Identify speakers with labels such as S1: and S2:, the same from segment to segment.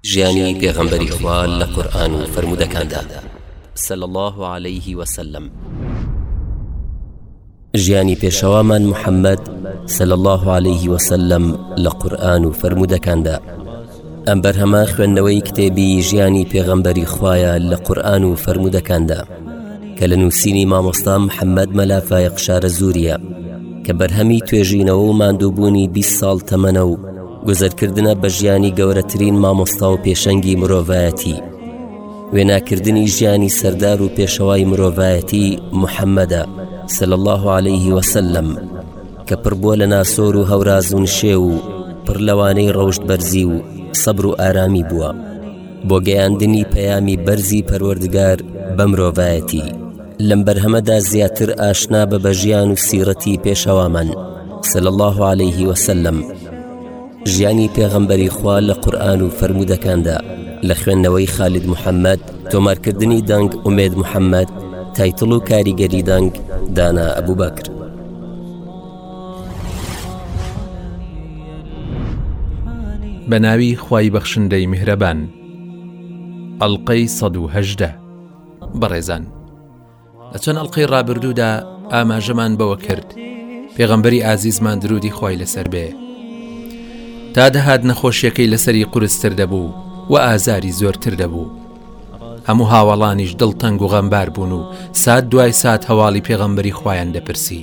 S1: ژیانی پێغەمبەری خوا لە قورئان و فرموودەکاندا صلی الله عليه وسلم. ژیانی پێشەوامان محەممەد صلی الله عليه وسلم لە قورئان و فرموودەکاندا. ئەم بەرهەمە خوێندنەوەی کتێبی ژیانی پێغەمبەری خوایە لە قورئان و فرموودەکاندا کە لە نووسینی مامۆستا محەممەد مەلافایق شارەزووریە کە بەرهەمی توێژینەوە و ماندووبوونی 20 ساڵ تەمەنە و گوزەرکردنە بە ژیانی گەورەترین مامۆستا و پێشەنگی مرۆڤایەتی، وێناکردنی ژیانی سەردار و پێشەوای مرۆڤایەتی محەممەدە صلی الله عليه وسلم کە پڕ بووە لە ناسۆر و هەوراز و نشێ و پڕ لەوانەی ڕەوشت بەرزی و سەبر و ئارامی بووە بۆ گەیاندنی پەیامی بەرزی پەروەردگار بە مرۆڤایەتی. لەم بەرهەمەدا زیاتر ئاشنا بە بەژیان و سیرەتی پێشەوامان صلی الله عليه وسلم، ژیانی پێغەمبەری خوا لە قورئان و فرموودەکاندا لە خوێندنەوەی خالید محەممەد، تۆمارکردنی دەنگ ئومێد محەممەد، تایتڵ و کاریگەری دەنگ دانا ئەبوبەکر.
S2: بەناوی خوای بەخشندەی میهرەبان. ئەڵقەی 118. بەڕێزان، لە چەند ئەڵقەی ڕابردوودا ئاماژەمان بەوە کرد پێغەمبەری ئازیزمان درودی خوای لەسەر بێ تا دەهات نەخۆشیەکەی لەسەری قورستر دەبوو و ئازاری زۆرتر دەبوو. هەموو هاوڵانیش دڵتەنگ و غەمبار بوون و سات دوای سات هەواڵی پێغەمبەری خوایان دەپرسی.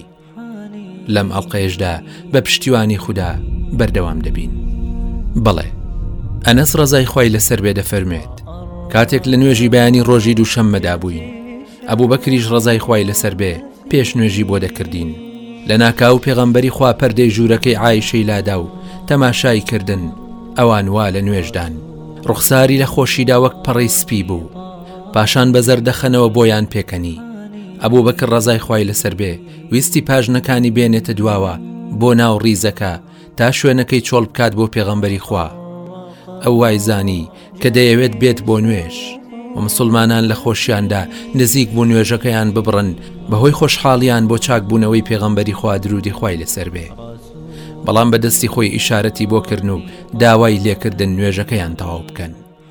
S2: لەم ئەڵقەیەشدا بە پشتیوانی خوددا بەردەوام دەبین. بەڵێ، ئەنەس ڕەزای خوای لەسەر بێ دەفەرمێت کاتێک لە نوێژی بەیانی ڕۆژی دووشەممەدا بووین، ئەبوو بەکریش ڕەزای خوای لەسەر بێ پێش نوێژی بۆ دەکردین. لە ناکاو پێغەمبەری خوا پەردەی ژوورەکەی عایشەی لادا و تەماشای کردن ئەوان وا لە نوێژدان. ڕوخساری لە خۆشیدا وەک پەڕەی سپی بوو، پاشان بە زەردەخەنەوە بۆیان پێکەنی. ئەبوو بەکر ڕەزای خوای لەسەر بێ ویستی پاژنەکانی بێنێتە دواوە بۆ ناو ڕیزەکە تا شوێنەکەی چۆڵ بکات بۆ پێغەمبەری خوا. ئەو وای زانی کە دەیەوێت بێت بۆ نوێژ و مسلمانان لە خۆشیاندا نزیک بوو نوێژەکەیان ببڕن بەهۆی خۆشحاڵیان بۆ چاکبوونەوەی پێغەمبەری خوا درودی خوای لەسەر بێ. بەڵام بەدەستی خۆی ئیشارەتی بۆ کردن و داوای لێکردن نوێژەکەیان تەواو بکەن.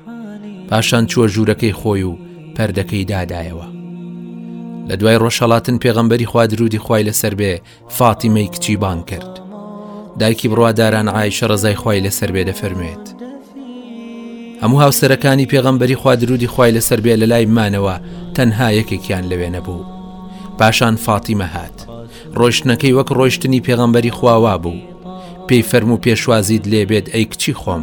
S2: پاشان چووە ژوورەکەی خۆی و پەردەکەی دادایەوە. لە دوای ڕۆژهەڵاتن پێغەمبەری خوا درودی خوای لەسەر بێ فاتیمەی کچی بان کرد. دایکی بڕواداران عایشە ڕەزای خوای لەسەر بێ دەفەرمێت هەموو هاوسەرەکانی پێغەمبەری خوا درودی خوای لەسەر بێ لە لای مانەوە تەنها یەکێکیان لەوێ نەبوو. پاشان فاتیمە هات. ڕۆیشتنەکەی وەک ڕۆیشتنی پێغەمبەری خواوا بوو. پێی فەرموو پێشوازیت لێبێت ئەی کچی خۆم.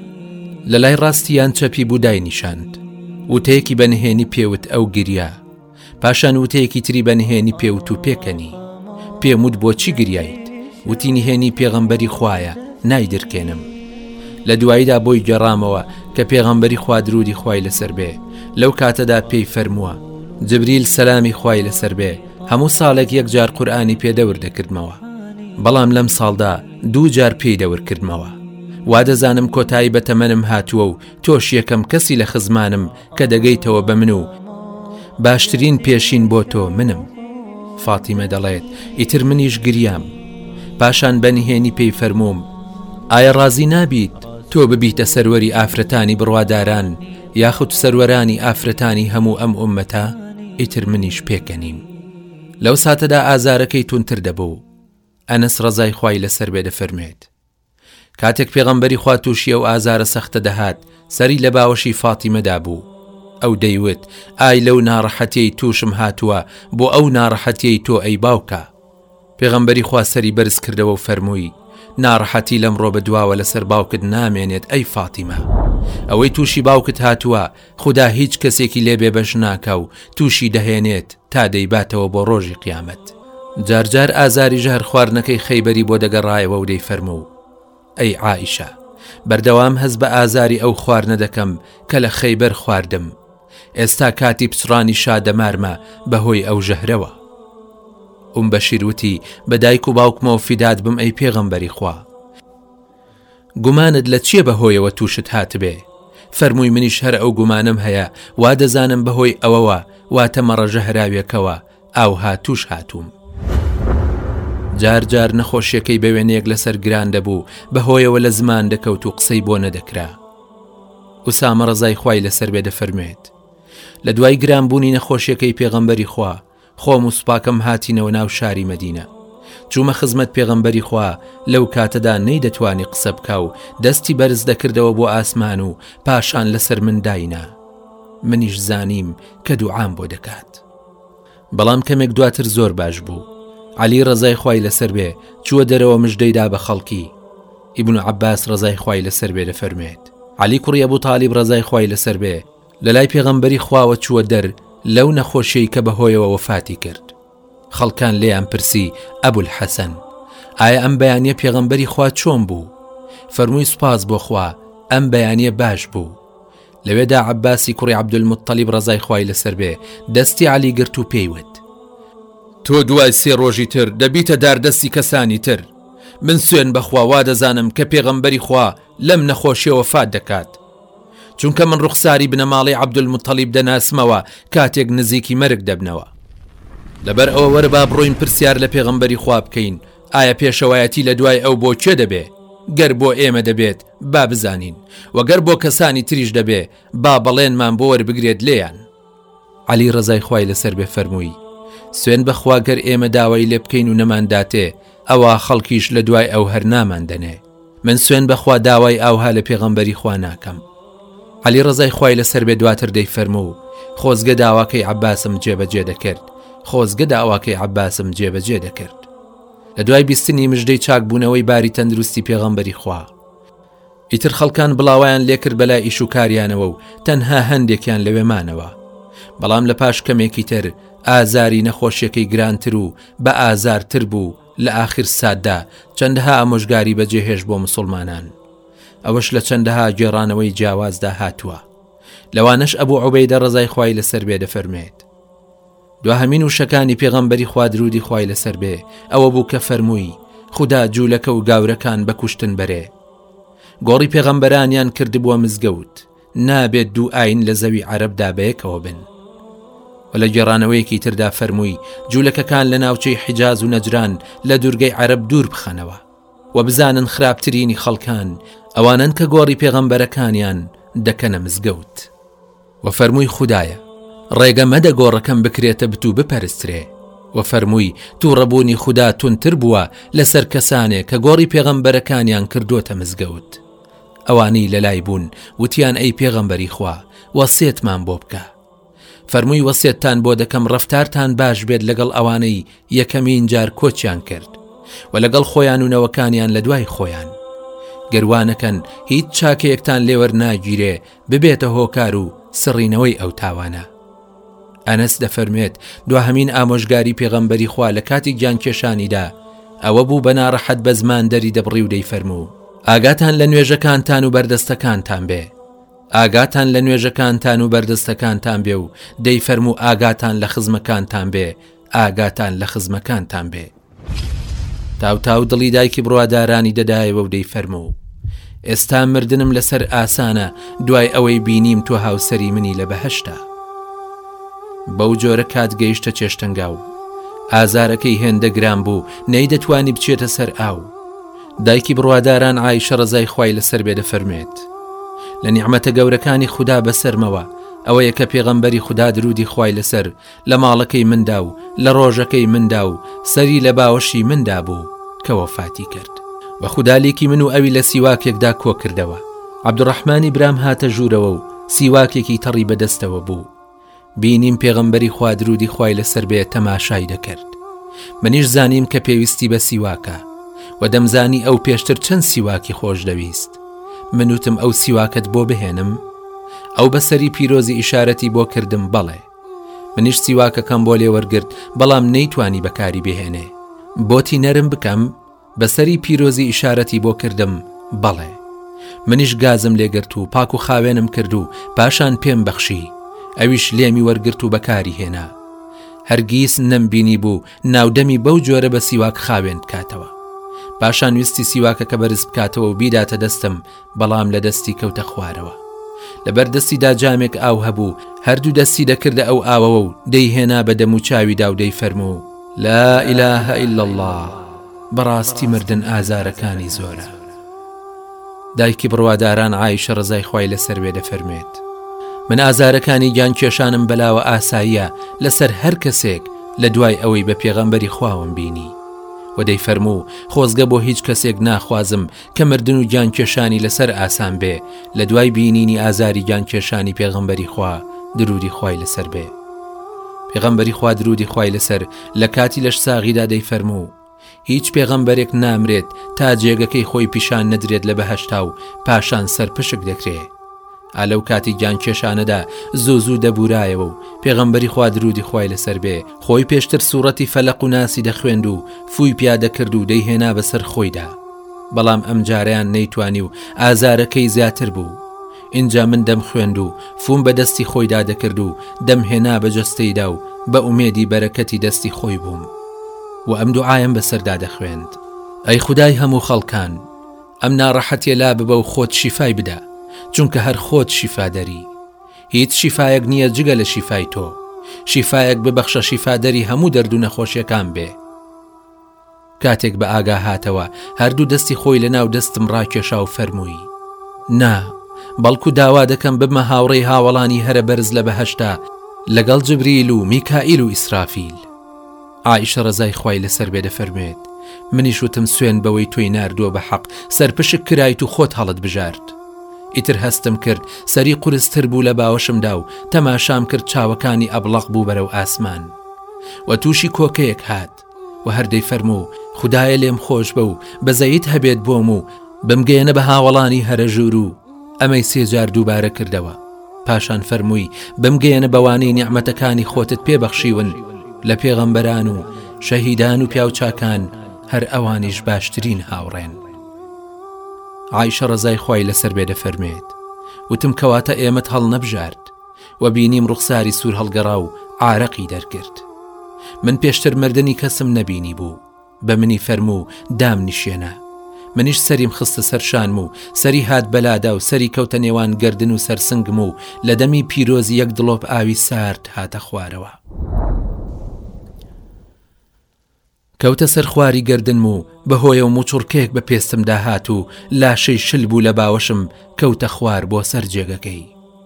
S2: لە لای ڕاستیان چەپی بوودای نیشاند. وتەیەکی بەنهێنی پێوت ئەو گریا. پاشان وتەیەکی تری بەنهێنی پێوت و پێکەنی. پێم وت بۆچی گریایت؟ وتی نهێنی پێغەمبەری خوایە، نایدرکێنم. لە دواییدا بۆی گەڕامەوە کە پێغەمبەری خوا درودی خوای لەسەر بێ لەو کاتەدا پێی فەرمووە جبریل سەلامی خوای لەسەر بێ هەموو ساڵێک یەک جار قورئانی پێدەور دەکردمەوە، بەڵام لەم ساڵدا 2 جار پێی دەور کردمەوە. وا دەزانم کۆتایی بە تەمەنم هاتووە و تۆش یەکەم کەسی لە خزمانم کە دەگەیتەوە بە من و باشترین پێشین بۆ تۆ منم. فاتیمە دەڵێت ئیتر منیش گریام. پاشان بەنهێنی پێی فەرمووم ئایا ڕازی نابیت تۆ ببیتە سەروەری ئافرەتانی بڕواداران یاخود سەروەرانی ئافرەتانی هەموو ئەم ئومەتە؟ ئیتر منیش پێکەنیم. لەو ساتەدا ئازارەکەی تونتر دەبوو. ئەنەس ڕەزای خوای لەسەر بێ دەفەرمێت کاتێک پێغەمبەری خوا تووشی ئەو ئازارە سەختە دەهات سەری لە باوەشی فاتیمەدا بوو. ئەو دەیوت ئای لەو ناڕەحەتیەی تووشم هاتووە بۆ ئەو ناڕەحەتیەی تۆ ئەی باوکە. پێغەمبەری خوا سەری بەرز کردەوە و فەرمووی ناڕەحەتی لەمڕۆ بەدواوە لەسەر باوکت نامێنێت ئەی فاتیمە. ئەوەی تووشی باوکت هاتووە خوددا هیچ کەسێکی لێبێ بەش ناکە و تووشی دەهێنێت تا دەیباتەوە بۆ ڕۆژی قیامەت. جارجار ئازاری ژەهر خواردنەکەی خەیبەری بۆ دەگەڕایەوە و دەی فەرموو ئەی عائیشە، بەردەوام هەز بە ئازاری ئەو خواردنە دەکەم کە لە خەیبەر خواردم. ئێستا کاتی پچڕانی شادەمارمە بەهۆی ئەو ژەهرەوە. بەشیر وتی بە دایک و باوکمەوە فیدات بم ئەی پێغەمبەری خوا. گومانت لە چیە بەهۆیەوە تووشت هاتبێ؟ فەرمووی منیش هەر ئەو گومانم هەیە، وا دەزانم بەهۆی ئەوەوە واتە مەڕە ژەهراویەکەوە ئاوها تووش هاتووم. جار جار نەخۆشیەکەی بە وێنەیەک لەسەر گران دەبوو، بەهۆیەوە لە زمان دەکەوت و قسەی بۆ نەدەکرا. ئوسامە ڕەزای خوای لەسەر بێ دەفەرمێت لە دوای گرانبوونی نەخۆشیەکەی پێغەمبەری خوا خۆم و سوپاکەم هاتینەوە ناو شاری مەدینە. چوومە خزمەت پێغەمبەری خوا لەو کاتەدا نەی دەتوانی قسە بکە و دەستی بەرز دەکردەوە بۆ ئاسمان و پاشان لەسەر من داینا. منیش زانیم کە دوعام بۆ دەکات. بەڵام کەمێک دواتر زۆر باش بوو. عەلی ڕەزای خوای لەسەر بێ چووە دەرەوە مژدەیدا بە خەڵکی. ئیبن عەباس ڕەزای خوای لەسەر بێ دەفەرمێت عەلی کوڕی ئەبوو تاڵیب ڕەزای خوای لەسەر بێ لە لای پێغەمبەری خواوە چووە دەر لەو نەخۆشیەی کە بەهۆیەوە وەفاتی کرد. خەڵکان لێیان پرسی ئەبول حەسەن ئایا ئەم بەیانیە پێغەمبەری خوا چۆن بوو؟ فەرمووی سوپاس بۆ خوا ئەم بەیانیە باش بوو. لەوێدا عەباسی کوڕی عەبدولموتەلیب ڕەزای خوای لەسەر بێ دەستی عەلی گرت و پێیوت تۆ دوای 3 ڕۆژی تر دەبیتە داردەستی کەسانی تر. من سوێن بەخوا وا دەزانم کە پێغەمبەری خوا لەم نەخۆشیە وەفات دەکات، چونکە من ڕوخساری بنەماڵی عەبدولموتەلیب دەناسمەوە کاتێک نزیکی مەرگ دەبنەوە. لەبەر ئەوە وەرە با بڕۆین پرسیار لە پێغەمبەری خوا بکەین ئایا پێشەوایەتی لە دوای ئەو بۆ چێ دەبێ؟ گەر بۆ ئێمە دەبێت با بزانین، وەگەر بۆ کەسانی تریش دەبێ با بەڵێنمان بۆ وەربگرێت لێیان. عەلی ڕەزای خوای لەسەر بێ فەرمووی سوێن بەخوا گەر ئێمە داوای لێ بکەین و نەمانداتێ ئەوە خەڵکیش لە دوای ئەو هەر ناماندەنێ. من سوێن بەخوا داوای ئاوها لە پێغەمبەری خوا ناکەم. عەلی ڕەزای خوای لەسەر بێ دواتر دەی فەرموو خۆزگە داواکەی عەباسم جێبەجێ دەکرد، خۆزگە داواکەی عەباسم جێبەجێ دەکرد. لە دوای بیستنی مژدەی چاکبوونەوەی باری تەندروستی پێغەمبەری خوا ئیتر خەڵکان بڵاویان لێکرد بەلای ئیش و کاریانەوە و تەنها هەندێکیان لەوێمانەوە. بەڵام لە پاش کەمێکی تر ئازاری نەخۆشیەکەی گرانتر و بە ئازارتر بوو. لە ئاخر ساددا چەندەها ئامۆژگاری بەجێهێش بۆ مسلمانان. ئەوەش لە چەندەها گێڕانەوەی جیاوازدا هاتووە. لەوانەش ئەبوو عوبەیدە ڕەزای خوای لەسەر بێ دەفەرمێت دواهەمین وشەکانی پێغەمبەری خوا درودی خوای لەسەر بێ ئەوە بوو کە فەرمووی خوددا جوولەکە و گاورەکان بەکوشتن بەرێ. گۆڕی پێغەمبەرانیان کردبووە مزگەوت، نابێت دوو ئاین لە زەوی عەرەبدا بەیەکەوە بن. و لە گێڕانەوەیەکی تردا فەرمووی جوولەکەکان لە ناوچەی حیجاز و نەجران لە دوورگەی عەرەب دوور بخەنەوە و بزانن خراپترینی خەڵکان ئەوانن کە گۆڕی پێغەمبەرەکانیان دەکەنە مزگەوت. و فەرمووی خوددایە ڕێگە مەدە گۆڕەکەم بکرێتە بتوو بپەرسترێ. و فەرمووی تووڕەبوونی خوددا تونتر بووە لەسەر کەسانێک کە گۆڕی پێغەمبەرەکانیان کردوتە مزگەوت. ئەوانەی لەلای بوون وتیان ئەی پێغەمبەری خوا وەسیەتمان بۆ بکە. فەرمووی وەسیەتتان بۆ دەکەم ڕەفتارتان باش بێت لەگەڵ ئەوانەی یەکەمین جار کۆچیان کرد و لەگەڵ خۆیان و نەوەکانیان لە دوای خۆیان. گەروانەکەن هیچ چاکەیەکتان لێوەر ناگیرێ ببێتە هۆکار و سڕینەوەی ئەو تاوانە. ئەنەس دەفەرمێت دواهەمین ئامۆژگاری پێغەمبەری خوا لە کاتی گیانکێشانیدا ئەوە بوو بە ناڕەحەت بە زمان دەری دەبڕی و دەیفەرموو ئاگاتان لە نوێژەکانتان و بەردەستەکانتان بێ، ئاگاتان لە نوێژەکانتان و بەردەستەکانتان بێ و دەیفەرموو ئاگاتان لە خزمەکانتان بێ، ئاگاتان لە خزمەکانتان بێ. تاو دڵی دایکی بڕوادارانی دەدایەوە و دەیفەرموو ئێستا مردنم لەسەر ئاسانە دوای ئەوەی بینیم تۆ هاوسەری منی لە بەهەشتا. بەو جۆرە کات گەیشتە چێشتەنگاو، ئازارەکەی هێندە گران بوو نەی دەتوانی بچێتە سەر ئاو. دایکی بڕواداران عایشە ڕەزای خوای لەسەر بێ دەفەرمێت لە نیعمەتە گەورەکانی خوددا بەسەرمەوە ئەوەیە کە پێغەمبەری خوددا درودی خوای لەسەر لە ماڵەکەی مندا و لە ڕۆژەکەی مندا و سەری لە باوەشی مندا بوو کە وەفاتی کرد. و خودالێکی من و ئەوی لە سیواکێکدا کۆ کردەوە. عەبدوڕەحمانی برام هاتە ژوورەوە و سیواکێکی تەڕی بەدەستەوە بوو. بینیم پێغەمبەری خوا درودی خوای لەسەر بێ تەماشای دەکرد. منیش زانیم کە پێویستی بە سیواکە و دەمزانی ئەو پێشتر چەند سیواکی خۆش دەویست. منوتم ئەو سیواکت بۆ بهێنم؟ ئەو بەسەری پیرۆزی ئیشارەتی بۆ کردم بەڵێ. منیش سیواکەکەم بۆ لێ وەرگرت بەڵام نەیتوانی بەکاری بهێنێ. بۆتی نەرم بکەم بەسەری پیرۆزی ئیشارەتی بۆ کردم بەڵێ. منیش گازم لێگرت و پاک و خاوێنم کرد و پاشان پێم بەخشی. ئەویش لێمی وەرگرت و بەکاری هێنا. هەرگیز نەمبینی بوو ناودەمی بەو جۆرە بە سیواک خاوێن بکاتەوە. پاشان ویستی سیواکەکە بەرز بکاتەوە و بیداتە دەستم بەڵام لە دەستی کەوتە خوارەوە. لەبەر دەستیدا جامێک ئاو هەبوو، هەردوو دەستی دەکردە ئەو ئاوەوە و دەیهێنا بە دەم و چاویدا و دەیفەرموو لا ئیلاهە ئیلا الله، بەڕاستی مردن ئازارەکانی زۆرە. دایکی بڕواداران عایشە ڕزای خوای لەسەر بێ دەفەرمێت من ئازارەکانی گیان کێشانم بەلاوە ئاساییە لەسەر هەر کەسێک لە دوای ئەوەی بە پێغەمبەری خواوم بینی و دەیفەرموو خۆزگە بۆ هیچ کەسێک ناخوازم کە مردن و گیان کێشانی لەسەر ئاسان بێ لە دوای بینینی ئازاری گیان کێشانی پێغەمبەری خوا درودی خوای لەسەر بێ. پێغەمبەری خوا درودی خوای لەسەر لە کاتی لەش ساغیدا دەیفەرموو هیچ پێغەمبەرێک نامرێت تا جێگەکەی خۆی پیشان نەدرێت لە بەهەشتا و پاشان سەرپشک دەکرێت. ئالەو کاتی گیان کێشانەدا زوو دەبورایەوە و پێغەمبەری خوا درودی خوای لەسەر بێ خۆی پێشتر سوورەتی فەلەق و ناسی دەخوێند و فووی پیادەکرد و دەیهێنا بەسەر خۆیدا، بەڵام ئەم جاریان نەیتوانی و ئازارەکەی زیاتر بوو. اینجا من دەم خوێند و فوم بە دەستی خۆیدا دەکرد و دەمهێنا بە جەستەیدا و بە ئومێدی بەرەکەتی دەستی خۆی بووم و ئەم دوعایم بەسەردا دەخوێند ئەی خودای هەموو خەڵکان، ئەم ناڕەحەتیە لا ببە و خۆت شیفای بدە، چونکە هەر خۆت شیفادەری، هیچ شیفایەک نییە جگە لە شیفای تۆ، شیفایەک ببەخشە شیفادەری هەموو دەرد و نەخۆشیەکان بێ. کاتێک بە ئاگا هاتەوە هەردوو دەستی خۆی لە ناو دەستم ڕاکێشا و فەرمووی نا، بەڵکو داوا دەکەم ببمە هاوڕێی هاوڵانی هەرە بەرز لە بەهەشتا لەگەڵ جبریل و میکائیل و ئیسرافیل. عایشە ڕزای خوای لەسەر بێ دەفەرمێت منیش وتم سوێن بەوەی تۆی ناردووە بە حەق سەرپشک کرایت و خۆت هەڵت بژارد. ئیتر هەستم کرد سەری قورستر بوو لە باوەشمدا و تەماشام کرد چاوەکانی ئەبڵق بوو بەرەو ئاسمان و تووشی کۆکەیەک هات و هەردەی فەرموو خودایە لێم خۆش بە و بەزەیت هەبێت بۆم و بمگەێنە بە هاوڵانی هەرە ژوور و ئەمەی سێجار دووبارە کردەوە. پاشان فەرمووی بمگەێنە بەوانەی نیعمەتەکانی خۆتت پێبەخشیون لە پێغەمبەران و شەهیدان و پیاوچاکان، هەر ئەوانیش باشترین هاوڕێن. عایشە ڕزای خوای لەسەر بێ دەفەرمێت وتم کەواتە ئێمەت هەڵ نەبژارد و بینیم ڕوخساری سوور هەڵگەڕا و عارەقی دەرکرد. من پێشتر مردنی کەسم نەبینی بوو، بە منی فەرموو دام نیشێنە. منیش سەریم خستە سەرشانم و سەری هات بەلادا و سەری کەوتە نێوان گردن و سەرسنگم و لە دەمی پیرۆزی یەک دڵۆپ ئاوی سارد هاتە خوارەوە. کەوتە سەر خواری گردنم و بەهۆیە و موچڕکێک بە پێستم داهات و لاشەی شل بوو لە باوەشم کەوتە خوار بۆ سەر جێگەکەی.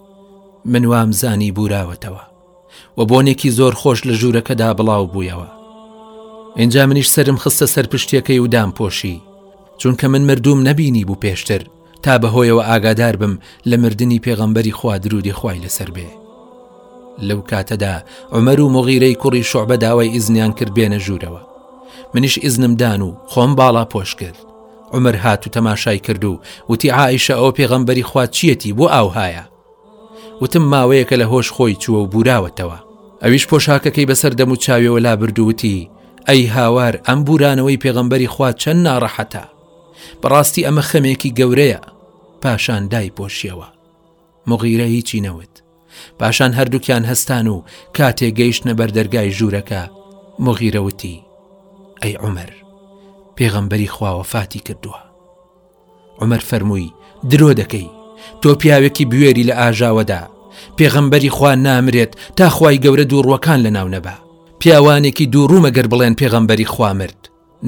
S2: من وام زانی بوراوەتەوە و بۆنێکی زۆر خۆش لە ژوورەکەدا بڵاو بوویەوە. اینجا منیش سرم خستە سەر پشتیەکەی و دام پۆشی، چونکە من مردوم نەبینی بوو پێشتر تا بەهۆیەوە ئاگادار بم لە مردنی پێغەمبەری خوا درودی خوای لەسەر بێ. لەو کاتەدا عومەر و مغیرەی کوڕی شوعبە داوای ئیزنیان کرد بێنە ژوورەوە. منیش ئیزنم دان و خۆم باڵا پۆش کرد. عومەر هات و تەماشای کرد و وتی عایشە ئەو پێغەمبەری خوا چیەتی بۆ ئاوهایە؟ وتم ماوەیەکە لە هۆش خۆی چووە و بوراوەتەوە. ئەویش پۆشاکەکەی بەسەر دەم و چاویەوە لا بردووتی ئەی هاوار، ئەم بورانەوەی پێغەمبەری خوا چەند ناڕەحەتە، بەڕاستی ئەمە خەمێکی گەورەیە. پاشان دای پۆشیەوە. مغیرە هیچی نەوت. پاشان هەردووکیان هەستان و کاتێک گەیشتنە بەردەرگای ژوورەکە مغیرە وتی ئەی عومەر، پێغەمبەری خوا وەفاتی کردووە. عومەر فەرمووی درۆ دەکەی، تۆ پیاوێکی بوێری لە ئاژاوەدا، پێغەمبەری خوا نامرێت تا خوای گەورە دووڕوەکان لە ناو نەبا. پیاوانێکی دووڕوومە گەر بڵێن پێغەمبەری خوا مرد.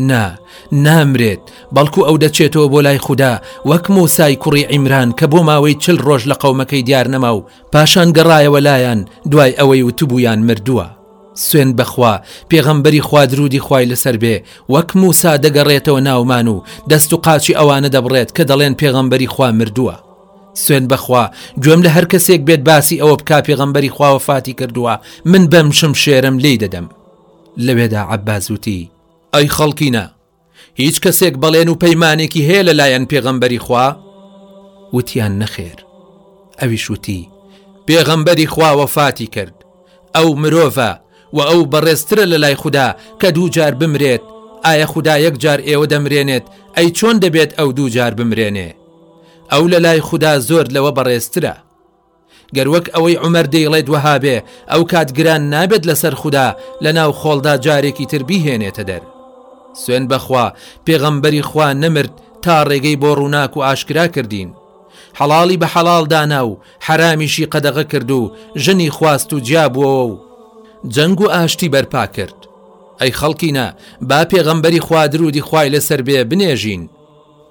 S2: نامرێت، بەڵکو ئەو دەچێتەوە بۆ لای خوددا وەک موسای کوڕی عیمران کە بۆ ماوەی 40 ڕۆژ لە قەومەکەی دیار نەما و پاشان گەڕایەوە لایەن دوای ئەوەی وتبوویان مردووە. سوێن بەخوا، پێغەمبەری خوا درودی خوای لەسەر بێ وەک موسا دەگەڕێتەوە ناومان و دەست و قاچی ئەوانە دەبڕێت کە دەڵێن پێغەمبەری خوا مردووە. سوێن بەخوا، گوێم لە هەر کەسێک بێت باسی ئەوە بکا پێغەمبەری خوا وەفاتی کردووە، من بەم شێرم لێی دەدەم. لەوێدا عەباس وتی ئەی خەڵکینە، هیچ کەسێک بەڵێن و پەیمانێکی هەیە لەلایەن پێغەمبەری خوا؟ وتیان نەخێر. ئەویش وتی پێغەمبەری خوا وەفاتی کرد، ئەو مرۆڤە و ئەو بەڕێزترە لە لای خوددا کە 2 جار بمرێت. ئایا خوددا 1 جار ئێوە دەمرێنێت؟ ئەی چۆن دەبێت ئەو 2 جار بمرێنێ؟ ئەو لە لای خوددا زۆر لەوە بەڕێزترە. گەر وەک ئەوەی عومەر دەیڵێت وەها بێ، ئەو کات گران نابێت لەسەر خوددا لە ناو خۆڵدا جارێکی تر بیهێنێتە دەر. سوێن بەخوا، پێغەمبەری خوا نەمرد تا ڕێگەی بۆ ڕووناک و ئاشکرا کردین. حەڵاڵی بە حەڵاڵ دانا و حرامیشی قەدەغە کرد و ژنی خواست و جیابووەوە و جەنگ و ئاشتی بەرپا کرد. ئەی خەڵکینە، با پێغەمبەری خوا درودی خوای لەسەر بێ بنێژین.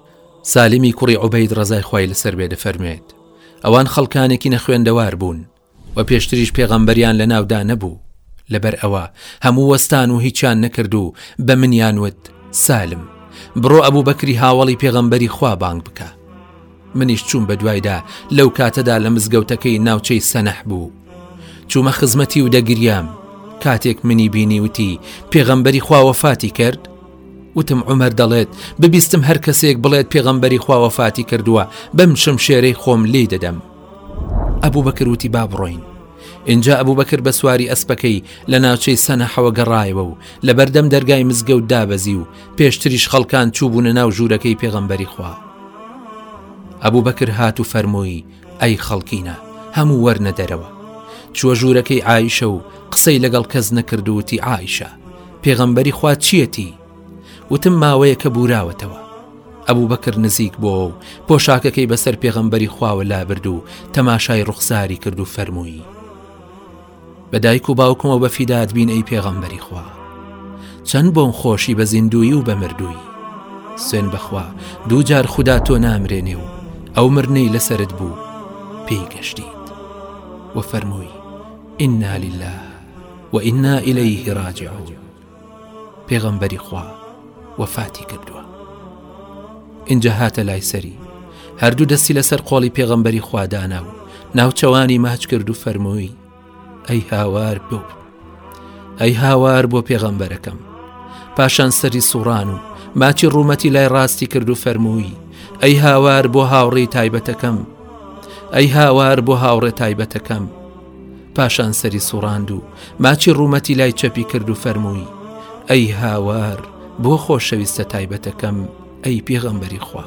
S2: سالیمی کوڕی عوبەید ڕەزای خوای لەسەر بێ دەفەرمێت ئەوان خەڵکانێکی نەخوێندەوار بوون و پێشتریش پێغەمبەریان لە ناودا نەبوو، لەبەر ئەوە هەموو وەستان و هیچیان نەکرد و بە منیان وت سالم بڕۆ ئەبوو بەکری هاوڵی پێغەمبەری خوا بانگ بکە. منیش چوون بە دوایدا لەو کاتەدا لە مزگەوتەکەی ناوچەی سەنەح بوو، چوومە خزمەتی و دەگریام. کاتێک منی بینی وتی پێغەمبەری خوا وەفاتی کرد، وتم عومەر دەڵێت ببیستم هەر کەسێک بڵێت پێغەمبەری خوا وەفاتی کردووە بەم شمشێرەی خۆم لێ دەدەم. ئەبوو بەکر وتی با بڕۆین. اینجا ئەبوو بەکر بە سواری ئەسپەکەی لە ناوچەی سەنەحەوە گەڕایەوە و لە بەردەم دەرگای مزگەوت دابەزی و پێشتریش خەڵکان چووبوونە ناو ژوورەکەی پێغەمبەری خوا. ئەبوو بەکر هات و فەرمووی ئەی خەڵکینە هەموو وەرنە دەرەوە. چووە ژوورەکەی عایشە و قسەی لەگەڵ کەس نەکرد و وتی عایشە پێغەمبەری خوا چیەتی؟ وتم ماوەیە کە بوراوەتەوە. ئەبوو بەکر نزیک بۆ و پۆشاکەکەی بەسەر پێغەمبەری خواوە لابرد و تەماشای ڕوخساری کرد و فەرمووی بە دایک و باوکمەوە بە فیدات بین ئەی پێغەمبەری خوا، چەند بۆم خۆشی بە زیندویی و بە مردووی. سوێن بەخوا دوو جار خوددا تۆ نامرێنێ و ئەو مرنەی لەسرت بوو پێی گەشتیت. و فەرمووی ئینا لله و ئینا ئیلەیه ڕاجعون. پێغەمبەری خوا وەفاتی کردووە. اینجا هاتە لای سەری، هەردوو دەستی لەسەر قۆڵی پێغەمبەری خوا دانا و ناوچەوانی ماچ کرد و فەرمووی ئەی هاوار بۆ پێغەمبەرەکەم. پاشان سەری سوڕان و ماچی ڕوومەتی لای ڕاستی کرد و فەرمووی ئەی هاوار بۆ هاوڕێی تایبەتەکەم، ئەی هاوار بۆ هاوڕێ تایبەتەکەم. پاشان سەری سوڕاند و ماچی ڕوومەتی لای چەپی کرد و فەرمووی ئەی هاوار بۆ خۆشەویستە تایبەتەکەم ئەی پێغەمبەری خوا.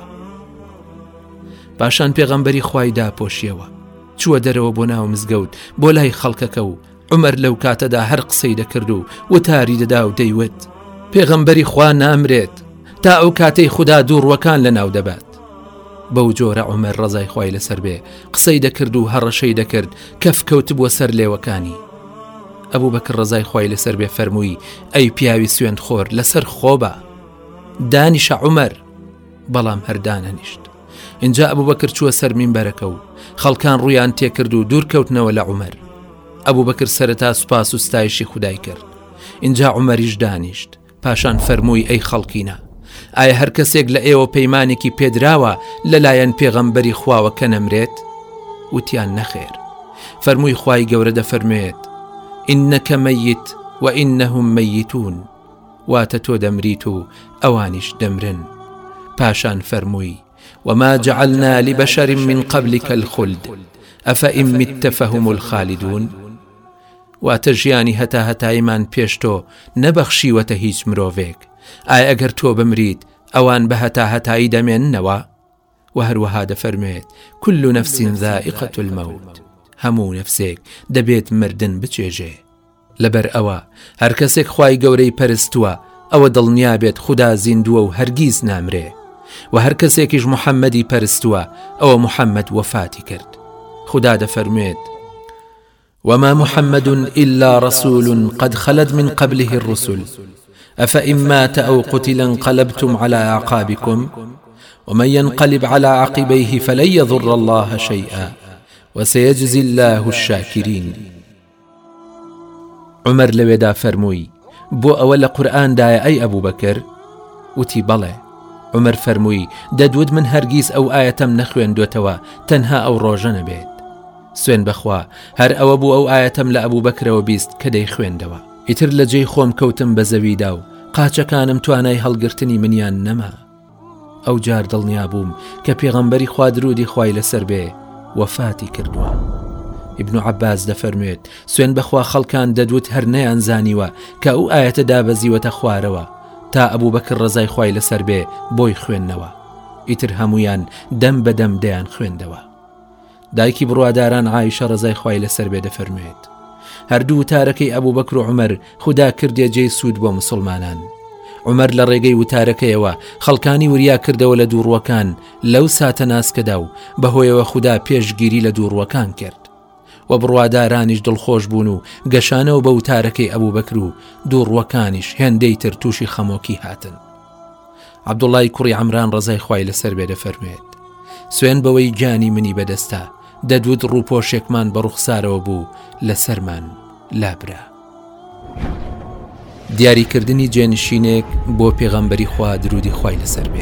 S2: پاشان پێغەمبەری خوای داپۆشیەوە، چووە دەرەوە بۆ ناو مزگەوت بۆ لای خەڵکەکە و عومەر لەو کاتەدا هەر قسەی دەکرد و وتاری دەدا و دەیوت پێغەمبەری خوا نامرێت تا ئەو کاتەی خوددا دووڕوەکان لە ناو دەبات. بەو جۆرە عومەر ڕەزای خوای لەسەر بێ قسەی دەکرد و هەڕەشەی دەکرد کەف کەوت بووە سەر لێوەکانی. ئەبوو بەکر ڕەزای خوای لەسەر بێ فەرمووی ئەی پیاوی سوێند خۆر لەسەر خۆبە. دانیشە عومەر، بەڵام هەردانە نیشت. اینجا ئەبوو بەکر چووە سەر مینبەرەکە و خەڵکان ڕوویان تێکرد و دوورکەوتنەوە لە عومەر. ئەبوو بەکر سەرەتا سوپاس و ستایشی خودای کرد. اینجا عومەریش دانیشت، پاشان فەرمووی ئەی خەڵکینە، ئایا هەر کەسێک لە ئێوە پەیمانێکی پێدراوە لەلایەن پێغەمبەری خواوە کە نەمرێت؟ وتیان نەخێر. فەرمووی خوای گەورە دەفەرمێت ئینەکە مەیت و ئینەهم مەیتون، واتە تۆ دەمریت و ئەوانیش دەمرن. پاشان فەرمووی وما جعلنا لبشر من قبلك الخلد أفإن مت فهم الخالدون. واتە ژیانی هەتایمان پێش تۆ نەبەخشیوەتە هیچ مرۆڤێک، ئایا ئەگەر تۆ بمریت ئەوان بە هەتایی دەمێننەوە؟ و هەروەها دەفەرمێت كل نفس ذائقة الموت، هەموو نەفسێک دەبێت مردن بچێژێ. لەبەر ئەوە هەر کەسێک خوای گەورەی پەرستووە ئەوە دڵنیا بێت خوددا زیندووە و هەرگیز نامرێ، و هەر کەسێکیش محەممەدی پەرستووە ئەوە محەممەد وەفاتی کرد. خوددا دەفەرمێت وما محمد إلا رسول قد خلت من قبله الرسل أفإن مات أو قتل انقلبتم على أعقابكم ومن ينقلب على عقبيه فلن يضر الله شيئا وسيجزي الله الشاكرين. عمر لوێدا فەرمووی بۆ ئەوە لە قورئاندایە ئەی ئەبوو بەکر؟ وتی بەڵێ. عمر فەرمووی دەدوت من هەرگیز ئەو ئاەتەم نەخوێندوێتەوە تەنها ئەو ڕۆژە نەبێت. سوێن بەخوا هەر ئەوە بوو ئەو ئاەتەم لە ئەبوو بەکرەوە بیست کە دەیخوێندەوە. ئیتر لە جێی خۆم کەوتم بە زەویدا و قاچەکانم توانای هەڵگرتنی منیان نەما. ئەو جار دڵنیا بووم کە پێغەمبەری خوا درودی خوای لەسەر بێ وەفاتی کردووە. ئیبن عەباس دەفەرمێت سوێن بەخوا خەڵکان دەدوت هەر نەیان زانیوە کە ئەو ئاەتە دابەزیوەتە خوارەوە تا ئەبوو بەکر ڕەزای خوای لەسەر بێ بۆی خوێندنەوە. ئیتر هەمویان دەم بەدەم دەیان خوێندەوە. دایکی بڕواداران عایشە ڕەزای خوای لەسەر بێ دەفەرمێت هەردوو وتارەکەی ئەبوو بەکر و عومەر خوددا کردێ جێی سوود بۆ مسڵمانان. عومەر لە ڕێگەی وتارەکەیەوە خەڵکانی وریا کردەوە لە دووڕوەکان لەو ساتە ناسکەدا و بەهۆیەوە خوددا پێشگیری لە دووڕوەکان کرد و بڕوادارانیش دڵخۆش بوون و گەشانەوە بە وتارەکەی ئەبوو بەکر و دووڕوەکانیش هێندەی تر تووشی خەمۆکی هاتن. عەبدوڵای کوڕی عەمران ڕەزای خوای لەسەر بێ دەفەرمێت سوێن بەوەی گیانی منی بەدەستە دەدوت ڕووپۆشێکمان بە ڕوخسارەوە بوو لەسەرمان لابرا. دیاریکردنی جێنشینێک بۆ پێغەمبەری خوا درودی خوای لەسەر بێ.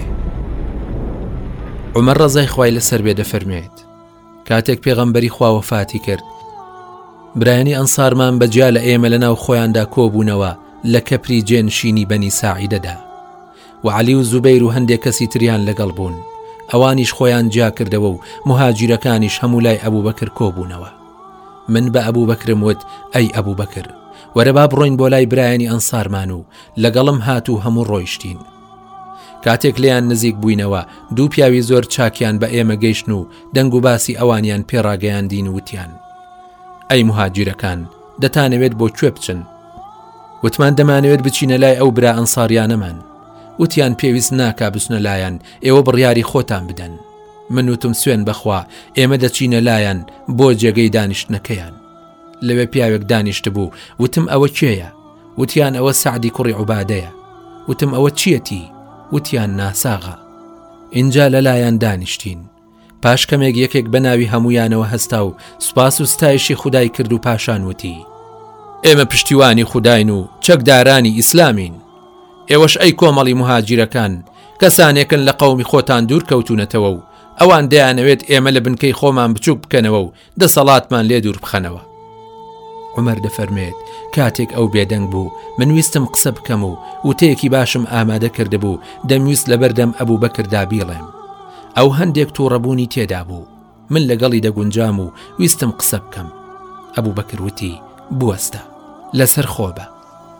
S2: عومەر ڕەزای خوای لەسەر بێ دەفەرمێت کاتێک پێغەمبەری خوا وەفاتی کرد برایانی ئەنسارمان بەجیا لە ئێمە لەناو خۆیاندا کۆبوونەوە لە کەپری جێنشینی بەنی ساعیدەدا و عەلی و زوبەیر و هەندێک کەسی تریان لەگەڵ بوون. ئەوانیش خۆیان جیا کردەوە و مهاجیرەکانیش هەموو لای ئەبوبەکر کۆبوونەوە. من بە ئەبوبەکرم وت ئەی ئەبوبەکر وەرە با بڕۆین بۆ لای برایانی ئەنسارمان و لەگەڵم هات و هەموو ڕۆیشتین. کاتێک لێیان نزیک بووینەوە دوو پیاوی زۆر چاکیان بە ئێمە گەیشتن و دەنگ و باسی ئەوانیان پێڕاگەیاندین وتیان ئەی مهاجیرەکان دەتانەوێت بۆ کوێ بچن؟ وتمان دەمانەوێت بچینە لای ئەو برا ئەنساریانەمان. وتیان پێویست ناکا بچنە لایەن ئێوە بڕیاری خۆتان بدەن. من وتم سوێن بەخوا ئێمە دەچینە لایەن بۆ جێگەی دانیشتنەکەیان. لەوێ پیاوێک دانیشت بوو وتم ئەوە کێیە؟ وتیان ئەوە سعدی کوڕی عوبادەیە. وتم ئەوە چیەتی؟ وتیان ناساغا. اینجا لەلایەن دانیشتین. پاش کەمێک یەکێک بە ناوی هەمویانەوە هەستا و سوپاس و ستایشی خودای کرد و پاشان وتی ئێمە پشتیوانی خوداین و چەکدارانی ئیسلامین. ئێوەش ئەی کۆمەڵی مهاجیرەکان کەسانێکن لە قەومی خۆتان دوور کەوتونەتەوە و ئەوان دەیانەوێت ئێمە لە بنکەی خۆمان بچووک بکەنەوە و دەسەڵاتمان لێ دوور بخەنەوە. عومەر دەفەرمێت کاتێک ئەو بێدەنگ بوو من ویستم قسە بکەم و وتەیەکی باشم ئامادە کردبوو دەمویست لەبەردەم ئەبوبەکردا بیڵێم. ئەو هەندێک تووڕەبوونی تێدا بوو. من لەگەڵی دەگونجام و ویستم قسە بکەم. ئەبوبەکر وتی بوەستە لەسەر خۆ بە.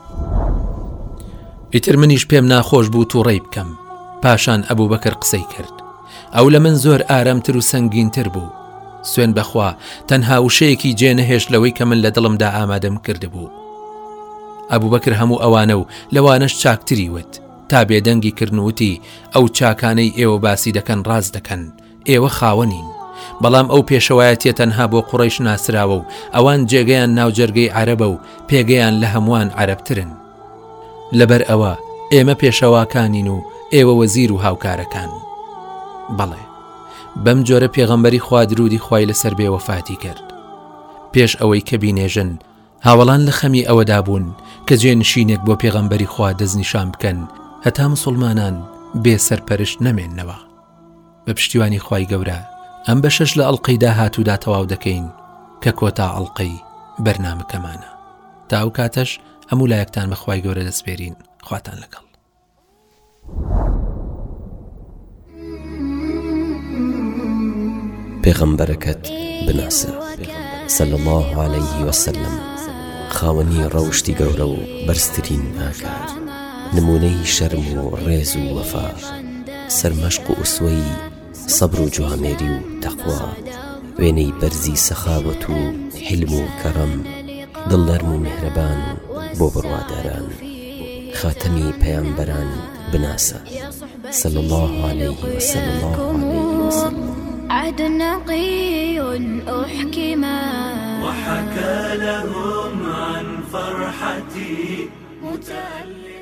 S2: ئیتر منیش پێم ناخۆش بوو تووڕەی بکەم. پاشان ئەبوبەکر قسەی کرد. ئەو لە من زۆر ئارامتر و سەنگینتر بوو. سوێن بەخوا تەنها وشەیەکی جێنەهێش لەوەی کە من لە دڵمدا ئامادەم کردبوو. ئەبوبەکر هەموو ئەوانە و لەوانەش چاکتری وت تا بێدەنگی کردنوتی ئەو چاکانەی ئێوە باسی دەکەن ڕاز دەکەن ئێوە خاوەنین. بەڵام ئەو پێشەوایەتیە تەنها بۆ قوڕەیش ناسراوە و ئەوان جێگەیان ناوجەرگەی عەرەبە و پێگەیان لە هەمووان عەرەبترن. لەبەر ئەوە ئێمە پێشەواکانین و ئێوە وەزیر و هاوکارەکان. بەڵێ بەم جۆرە پێغەمبەری خوا درودی خوای لەسەر بێ وەفاتی کرد. پێش ئەوەی کە بینێژن هاوڵان لە خەمی ئەوەدا بوون کە جێنشینێک بۆ پێغەمبەری خوا دەستنیشان بکەن هەتا موسڵمانان بێسەرپەرشت نەمێننەوە. بە پشتیوانی خوای گەورە ئەم بەشەش لە ئەڵقەی داهاتوودا تەواو دەکەین کە کۆتا ئەڵقەی بەرنامەکەمانە. تا ئەو کاتەش هەموو لایەکتان بە خوای گەورە دەسپێرین. خواتان لەگەڵ.
S1: پێغەمبەرەکەت بناسە صلی الله عليه وسلم خاوەنی ڕەوشتی گەورە و بەرزترین ئاگار نمونەی شەرم و ڕێز و وەفا سەرمەشق و ئوسوەی سەبر و جوامێری و تەقوا وێنەی بەرزی سەخاوەت و حلم و کەڕەم دڵنەرم و میهرەبان بۆ بڕواداران خاتەمی پەیامبەران بناسە صلی الله عليه وسلم
S3: عهد نقي أحكما وحكى لهم عن فرحتي متألم